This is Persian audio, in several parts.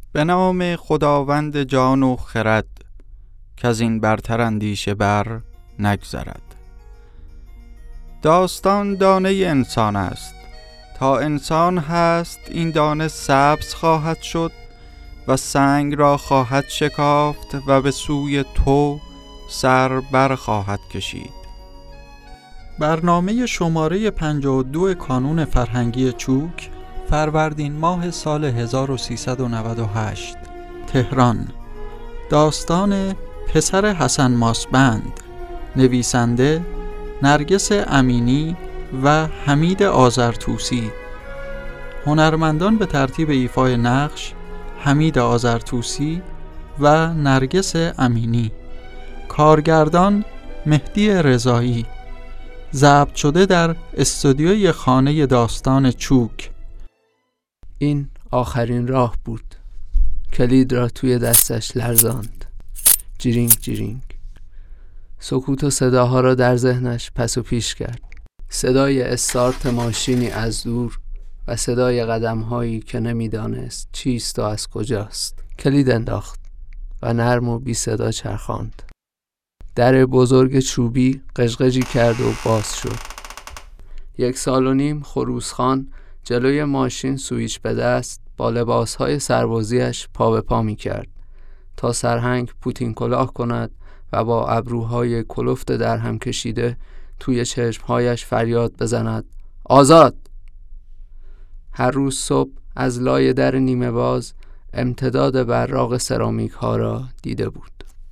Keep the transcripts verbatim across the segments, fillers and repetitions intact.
به نام خداوند جان و خرد، که از این برتر اندیشه بر نگذرد. داستان دانه انسان است، تا انسان هست این دانه سبز خواهد شد و سنگ را خواهد شکافت و به سوی تو سر بر خواهد کشید. برنامه شماره پنجاه و دو کانون فرهنگی چوک، فروردین ماه سال هزار و سیصد و نود و هشت، تهران. داستان پسر حسن ماسبند، نویسنده نرگس امینی و حمید آذرطوسی. هنرمندان به ترتیب ایفای نقش: حمید آذرطوسی و نرگس امینی. کارگردان مهدی رضایی. ضبط شده در استودیوی خانه داستان چوک. این آخرین راه بود. کلید را توی دستش لرزاند. جیرینگ جیرینگ. سکوت و صداها را در ذهنش پس و پیش کرد. صدای استارت ماشینی از دور و صدای قدم‌هایی که نمی‌دانست چیست و از کجاست. کلید انداخت و نرم و بی صدا چرخاند. در بزرگ چوبی قژقژی کرد و باز شد. یک سال و نیم خروسخان جلوی ماشین سویچ به دست با لباسهای سربازیش پا به پا می کرد تا سرهنگ پوتین کلاه کند و با ابروهای کلفت در هم کشیده توی چشمهایش فریاد بزند: آزاد! هر روز صبح از لای در نیمه باز امتداد براق سرامیک ها را دیده بود.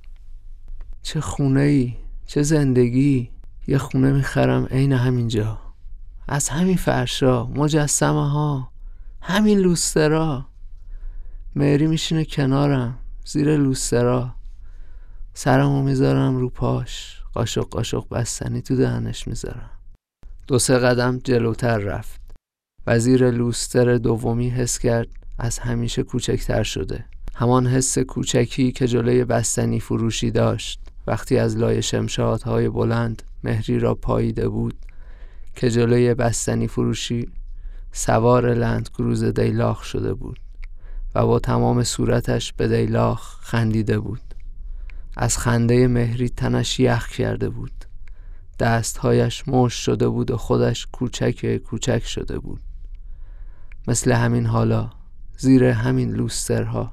چه خونه ای، چه زندگی. یه خونه میخرم عین همینجا، از همین فرشا، مجسمه ها، همین لوسترا. مهری میشینه کنارم زیر لوسترا، سرمو میذارم رو پاش، قاشق قاشق بستنی تو دهنش میذارم. دو سه قدم جلوتر رفت و زیر لوستر دومی حس کرد از همیشه کوچکتر شده. همان حس کوچکی که جلوی بستنی فروشی داشت وقتی از لای شمشادهای بلند مهری را پاییده بود که جلوی بستنی فروشی سوار لند کروز دیلاخ شده بود و با تمام صورتش به دیلاخ خندیده بود. از خنده مهری تنش یخ کرده بود. دستهایش مشت شده بود و خودش کوچک کوچک شده بود. مثل همین حالا زیر همین لوسترها.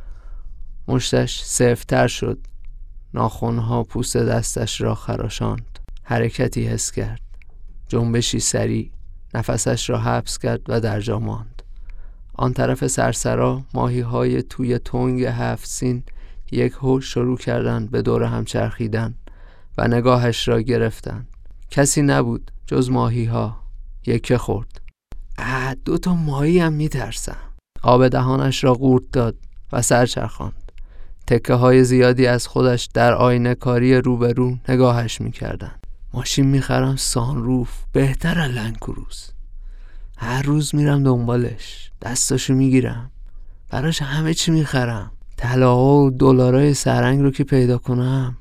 مشتش سفت‌تر شد. ناخنها پوست دستش را خراشاند. حرکتی حس کرد. جنبشی سریع. نفسش را حبس کرد و در جا ماند. آن طرف سرسرا ماهی‌های توی تنگ هفت سین یک هو شروع کردند به دور هم چرخیدن و نگاهش را گرفتند. کسی نبود جز ماهی‌ها. یکه خورد. اه دو تا ماهی هم میترسم. آب دهانش را قورت داد و سر چرخاند. تکه های زیادی از خودش در آینه کاری روبرو نگاهش میکردن. ماشین میخرم سانروف، بهتر از لند کروز. هر روز میرم دنبالش، دستاشو میگیرم، براش همه چی میخرم. طلاها و دلارای سرنگ رو که پیدا کنم.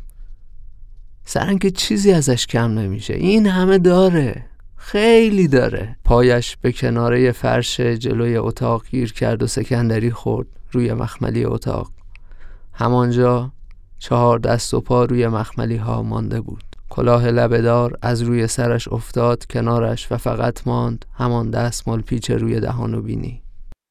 سرنگ که چیزی ازش کم نمیشه. این همه داره، خیلی داره. پایش به کناره فرش جلوی اتاق گیر کرد و سکندری خورد روی مخملی اتاق. همانجا چهار دست و پا روی مخملی ها مانده بود. کلاه لبه‌دار از روی سرش افتاد کنارش و فقط ماند همان دستمال پیچ روی دهان و بینی.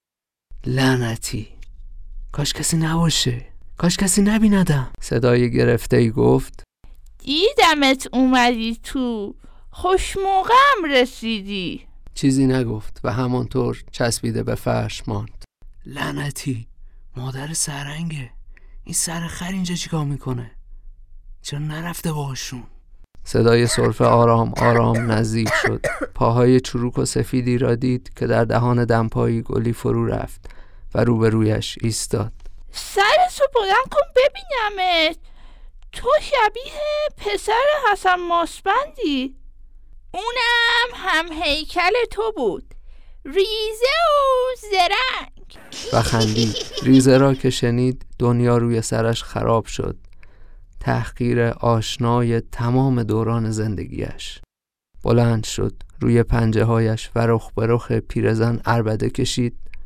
لعنتی، کاش کسی نباشه، کاش کسی نبیندم. صدای گرفته‌ای گفت: دیدمت اومدی تو، خوش موقعم رسیدی. چیزی نگفت و همانطور چسبیده به فرش ماند. لعنتی، مادر سرنگه. این سرخر اینجا چیکار میکنه؟ چرا نرفته باشون؟ صدای سرفه آرام آرام نزدیک شد. پاهای چروک و سفیدی را دید که در دهان دمپایی گلی فرو رفت و روبرویش ایستاد. سرسو بلند کن ببینمت. تو شبیه پسر حسن ماسبندی. اونم هم هیکل تو بود، ریزه و زرنگ. و خندید. ریزه را که شنید دنیا روی سرش خراب شد. تحقیر آشنای تمام دوران زندگیش. بلند شد، روی پنجه هایش و رخ به رخ پیرزن عربده کشید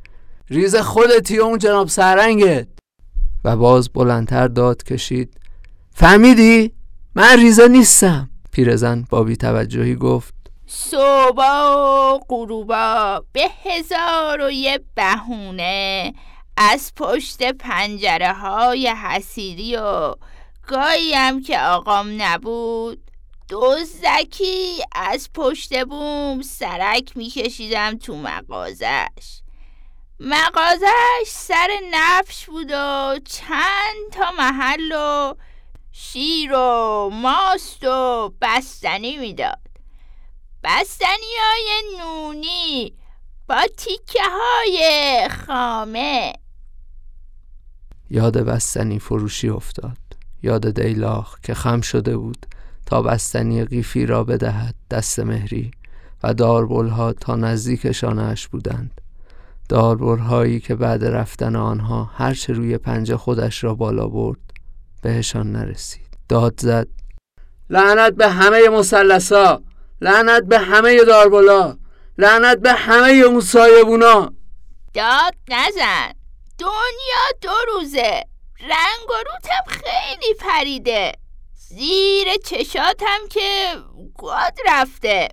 ریز خودتی اون جناب سرنگت. و باز بلندتر داد کشید: فهمیدی؟ من ریزه نیستم. پیرزن با بی توجهی گفت: صبح و غروبا به هزار و یه بهونه از پشت پنجره های حصیری و گاهی هم که آقام نبود دزدکی از پشت بوم سرک میکشیدم تو مغازش. مغازش سر نفش بود و چند تا محل و شیر و ماست و بستنی میداد. بستنی های نونی با تیکه های خامه. یاد بستنی فروشی افتاد. یاد دیلاخ که خم شده بود تا بستنی قیفی را بدهد دست مهری و داربلها تا نزدیک شانه‌اش بودند. داربلهایی که بعد رفتن آنها هرچه روی پنجه خودش را بالا برد بهشان نرسید. داد زد: لعنت به همه مثلثا، لعنت به همه داربلا، لعنت به همه اون سایبونا. داد نزن، دنیا دو روزه، رنگ و روتم خیلی پریده، زیر چشاتم که گاد رفته.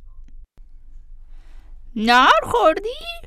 نار خوردی؟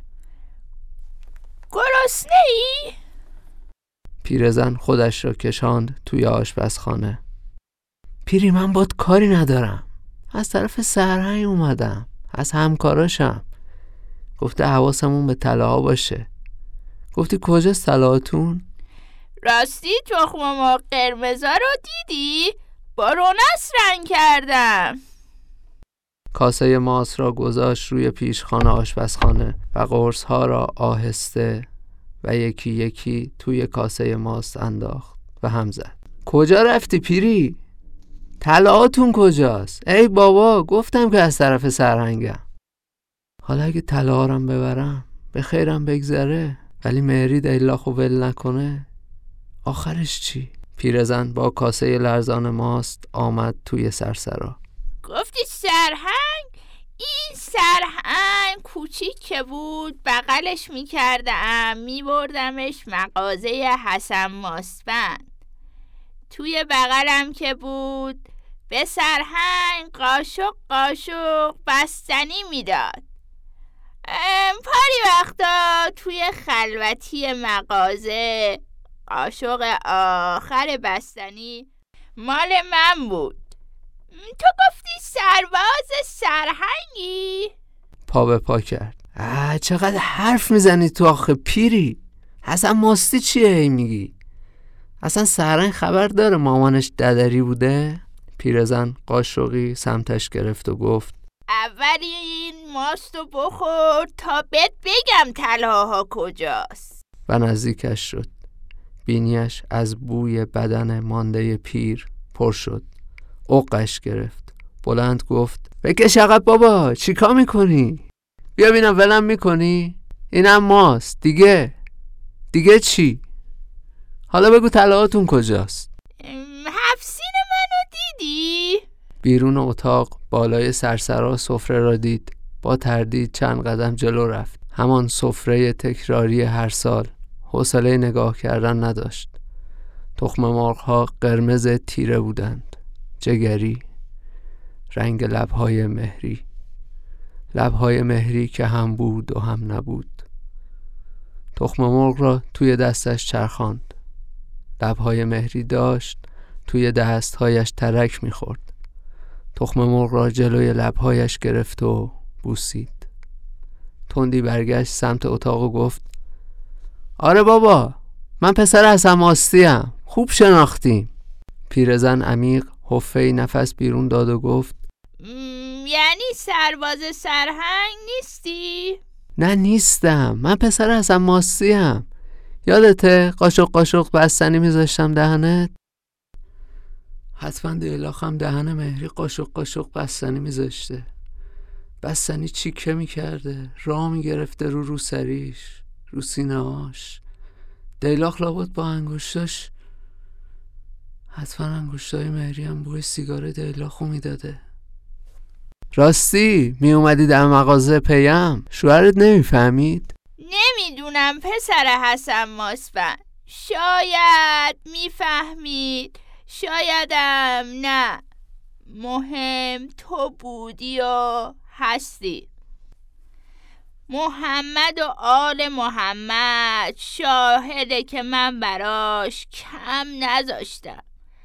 گرسنه ای؟ پیرزن خودش را کشاند توی آشپزخانه. پیری من باد کاری ندارم، از طرف سرهنگ اومدم، از همکاراشم. گفته حواسمون به طلاها باشه. گفتی کجاست طلاهاتون؟ راستی تخم مرغ قرمزا رو دیدی؟ با رونس رنگ کردم. کاسه ماست را گذاشت روی پیشخانه آشپزخانه و قرص‌ها را آهسته و یکی یکی توی کاسه ماست انداخت و هم زد. کجا رفتی پیری؟ طلاهاتون کجاست؟ ای بابا گفتم که از طرف سرهنگم. حالا اگه طلاها رو ببرم به خیرم بگذره، ولی مهری دیلاخو ول نکنه آخرش چی؟ پیرزن با کاسه لرزان ماست آمد توی سرسرا. گفتی سرهنگ؟ این سرهنگ کوچیک که بود بغلش میکردم میبردمش مغازه حسن ماستبند. توی بغلم که بود به سرهنگ قاشق قاشق بستنی میداد. پاری وقتا توی خلوتی مغازه قاشق آخر بستنی مال من بود. تو گفتی سرباز سرهنگی؟ پا به پا کرد. آه چقدر حرف میزنی تو آخه پیری؟ حسن ماستی چیه ای میگی؟ اصلا سرهنگ خبر داره مامانش ددری بوده؟ پیرزن قاشقی سمتش گرفت و گفت: اولی این ماستو بخور تا بهت بگم طلاها کجاست. و نزدیکش شد. بینیش از بوی بدن مانده پیر پر شد. عقش گرفت. بلند گفت: بکش عقب بابا، چیکار میکنی؟ بیا بینم ولم میکنی؟ اینم ماست دیگه. دیگه چی؟ حالا بگو طلاهاتون کجاست؟ حفسین منو دیدی؟ بیرون اتاق بالای سرسرا سفره را دید. با تردید چند قدم جلو رفت. همان سفره تکراری هر سال. حوصله نگاه کردن نداشت. تخم مرغ‌ها قرمز تیره بودند، جگری، رنگ لب‌های مهری، لب‌های مهری که هم بود و هم نبود. تخم مرغ را توی دستش چرخاند. لب‌های مهری داشت توی دستهایش ترک می‌خورد. تخم مرغ را جلوی لب‌هایش گرفت و بوسید. تندی برگشت سمت اتاق و گفت: آره بابا، من پسر حسن ماستیم، خوب شناختیم. پیرزن عمیق حفه‌ای نفس بیرون داد و گفت: یعنی سرباز سرهنگ نیستی؟ نه نیستم، من پسر حسن ماستیم. یادته قاشق قاشق بستنی میذاشتم دهنت؟ حتما دیلاخم دهن مهری قاشق قاشق بستنی میذاشته. بستنی چیکه میکرده، راه میگرفته رو رو سریش، رو سینه هاش. دیلاخ لابد با انگوشتاش، حتما انگوشتای مهری هم بوی سیگار دیلاخو میداده. راستی می اومدی در مغازه پیم، شوهرت نمیفهمید؟ نمیدونم پسر حسن ماسفند، شاید میفهمید، شایدم نه. مهم تو بودی و هستی. محمد و آل محمد شاهده که من براش کم نذاشتم.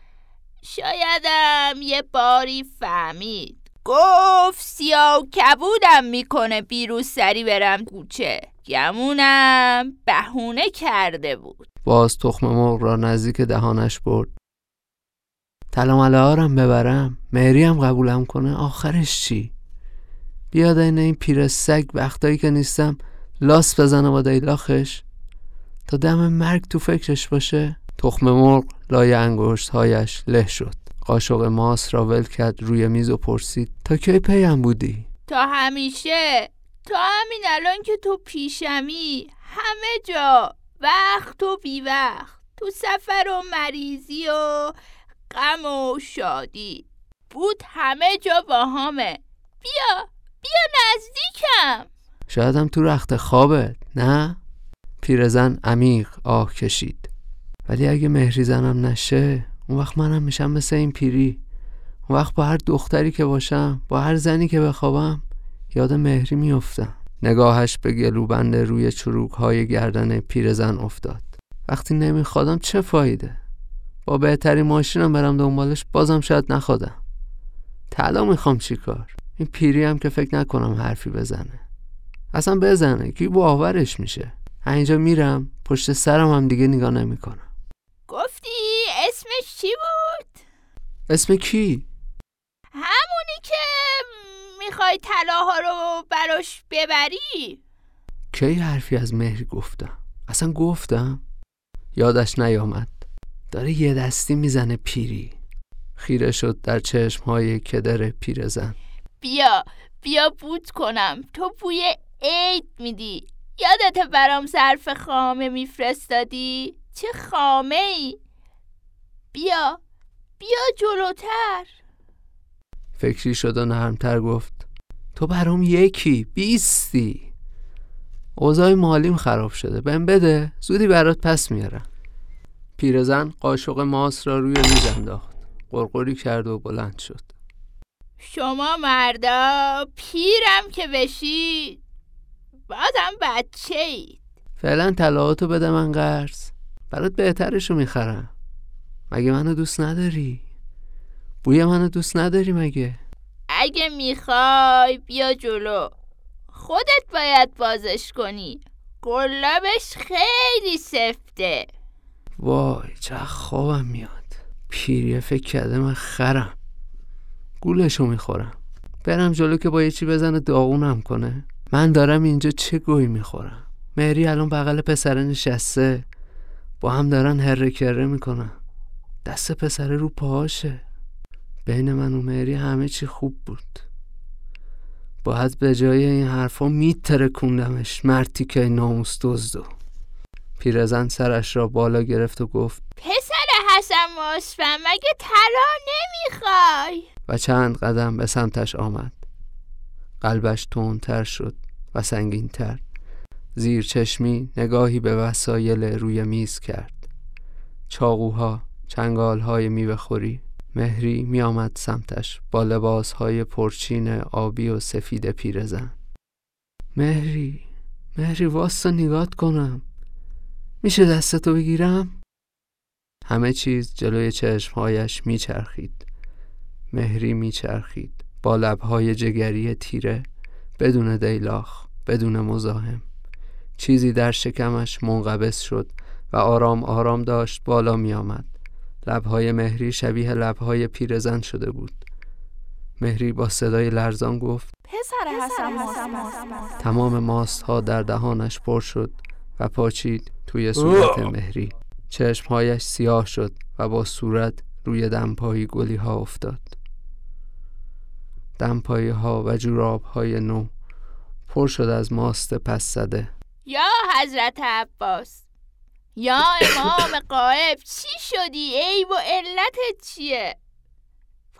شایدم یه باری فهمید، گفت سیاه کبودم میکنه بیروز سری برم کوچه. گمونم بهونه کرده بود. باز تخم مرغ را نزدیک دهانش برد. تلامله هارم ببرم، مهری هم قبولم کنه، آخرش چی؟ بیاد این این پیر سگ وقتایی که نیستم لاس بزنه با دیلاخش تا دم مرگ تو فکرش باشه. تخم مرغ لای انگشت هایش له شد. قاشق ماست را ول کرد روی میز و پرسید تا کی پیم بودی؟ تا همیشه، تا همین الان که تو پیشمی، همه جا، وقت و بی وقت، تو سفر و مریضی و غم و شادی، بود همه جا با همه. بیا بیا نزدیکم. شایدم تو رخت خوابت، نه؟ پیرزن عمیق آه کشید. ولی اگه مهری زنم نشه، اون وقت منم میشم مثل این پیری. اون وقت با هر دختری که باشم، با هر زنی که بخوابم، یاد مهری میافتم. نگاهش به گلوبند روی چروک های گردن پیرزن افتاد. وقتی نمیخوادم چه فایده؟ با بهترین ماشینم برم دنبالش، بازم شاید نخوادم. طلا میخوام چیکار؟ این پیری هم که فکر نکنم حرفی بزنه. اصلا بزنه کی باورش میشه؟ اینجا میرم پشت سرم هم دیگه نگاه نمیکنم. گفتی اسمش چی بود؟ اسم کی؟ همونی که میخوای طلاها رو براش ببری. کی حرفی از مهری گفتم؟ اصلا گفتم؟ یادش نیامد. داره یه دستی میزنه پیری. خیره شد در چشمهای کدر پیرزن. بیا بیا بوت کنم، تو بوی عید میدی. یادت برام ظرف خامه میفرستادی؟ چه خامه ای؟ بیا بیا جلوتر. فکری شد و نرمتر گفت تو برام یکی بیستی. اوضاع مالیم خراب شده، بهم بده، زودی برات پس میارم. پیرزن قاشق ماست را روی میز انداخت، قرقری کرد و بلند شد. شما مردا پیرم که بشید بازم بچه اید. فعلا طلاهاتو بده من قرض، برات بهترشو میخرم. مگه منو دوست نداری؟ بوی منو دوست نداری مگه؟ اگه میخوای بیا جلو، خودت باید بازش کنی، قلابش خیلی سفته. وای چه خوابم میاد. پیریه فکر کرده من خرم، گولشو میخورم. برم جلو که با یه چی بزنه داغونم کنه. من دارم اینجا چه گوی میخورم. مهری الان بغل پسره نشسته، با هم دارن هره کره میکنن. دست پسره رو پاهاشه. بین من و مهری همه چی خوب بود. باید به جای این حرفا میترکوندمش، مرتی که ناموس دزدو. پیرزن سرش را بالا گرفت و گفت پسر حسن ماسفند مگه طلا نمیخوای؟ و چند قدم به سمتش آمد. قلبش تندتر شد و سنگینتر. زیر چشمی نگاهی به وسایل روی میز کرد. چاقوها، چنگالهای میوه خوری. مهری می آمد سمتش با لباسهای پرچین آبی و سفید پیرزن. مهری، مهری واسه نگات کنم، میشه دستتو بگیرم؟ همه چیز جلوی چشمهایش میچرخید. مهری میچرخید با لبهای جگری تیره، بدون دیلاخ، بدون مزاحم. چیزی در شکمش منقبض شد و آرام آرام داشت بالا می آمد. لبهای مهری شبیه لبهای پیرزن شده بود. مهری با صدای لرزان گفت پسر حسن ماسفند. تمام ماست ها در دهانش پر شد و پاچید توی صورت مهری. چشمهایش سیاه شد و با صورت روی دمپایی گلی ها افتاد. دمپایی ها و جوراب های نو پر شد از ماست پس زده. یا حضرت عباس، یا امام غائب، چی شدی؟ عیب و علتت چیه؟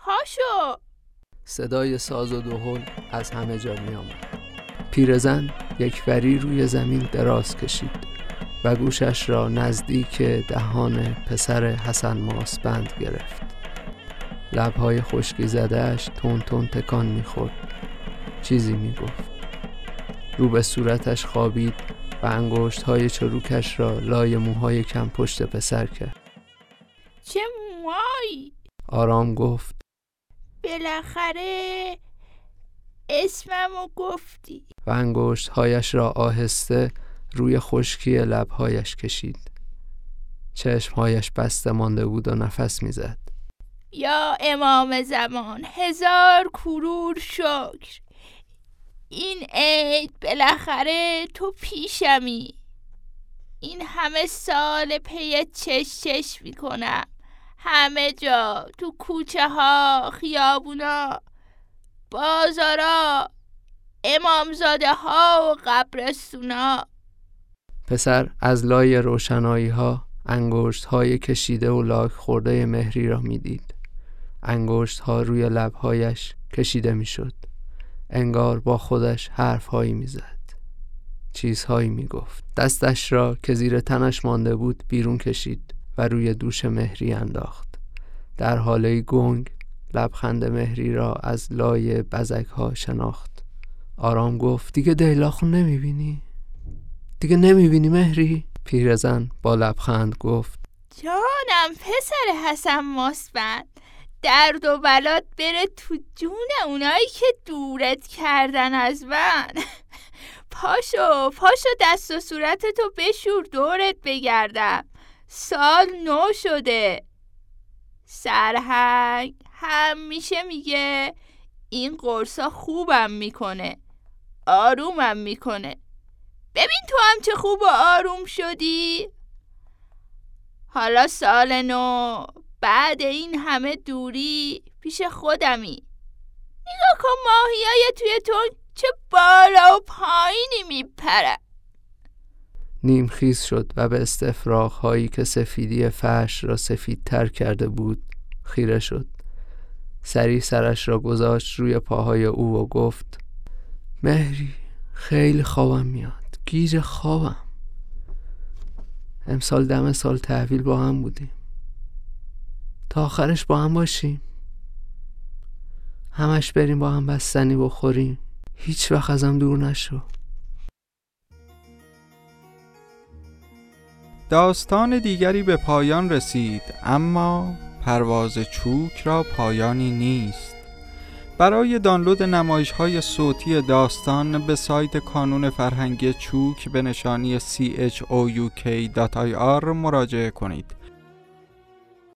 پاشو. صدای ساز و دهل از همه جا می آمد. پیرزن یک وری روی زمین دراز کشید و گوشش را نزدیک دهان پسر حسن ماسبند گرفت. لبهای خشکی زدهش تون تون تکان می‌خورد. چیزی می‌گفت. رو به صورتش خوابید و انگشت‌های چروکش را لای موهای کم پشت پسر کرد. چه موهایی؟ آرام گفت. بالاخره اسممو گفتی. و انگشت‌هایش را آهسته روی خشکی لب‌هایش کشید. چشم‌هایش بسته مانده بود و نفس می‌زد. یا امام زمان، هزار کرور شکر. این عید بالاخره تو پیشمی. این همه سال پی چش چش میکنم، همه جا، تو کوچه ها، خیابونا، بازارا، امامزاده ها و قبرستونا. پسر از لای روشنایی ها انگشت های کشیده و لاک خورده مهری را می دید. انگشت ها روی لبهایش کشیده می شد. انگار با خودش حرف هایی می زد. چیزهایی می گفت. دستش را که زیر تنش مانده بود بیرون کشید و روی دوش مهری انداخت. در حاله گنگ لبخند مهری را از لای بزک ها شناخت. آرام گفت دیگه دیلاخو نمی بینی؟ دیگه نمی بینی مهری؟ پیرزن با لبخند گفت جانم پسر حسن ماسبند، درد و بلات بره تو جون اونایی که دورت کردن از من. پاشو پاشو دست و صورتتو بشور دورت بگردم، سال نو شده. سرهنگ همیشه میگه این قرصا خوبم میکنه، آرومم میکنه. ببین تو هم چه خوب و آروم شدی. حالا سال نو بعد این همه دوری پیش خودمی. نگاه کن ماهیای توی تو چه بالا و پایینی میپره. نیم خیز شد و به استفراغ هایی که سفیدی فرش را سفیدتر کرده بود خیره شد. سری سرش را گذاشت روی پاهای او و گفت مهری خیلی خوابم میاد، گیج خوابم. امسال دم سال تحویل با هم بودیم، تا آخرش با هم باشیم، همش بریم با هم بستنی بخوریم، هیچ وقت ازم دور نشو. داستان دیگری به پایان رسید، اما پرواز چوک را پایانی نیست. برای دانلود نمایش‌های صوتی داستان به سایت کانون فرهنگی چوک به نشانی سی اچ او یو کی دات آی آر مراجعه کنید.